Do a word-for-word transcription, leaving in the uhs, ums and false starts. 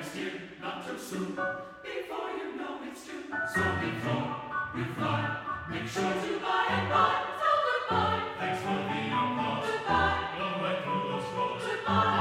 next year, not too soon. Before you know it's June. So before you fly, make sure to buy and buy. Tell goodbye. Thanks for the applause. Goodbye. Go right through those doors. Goodbye.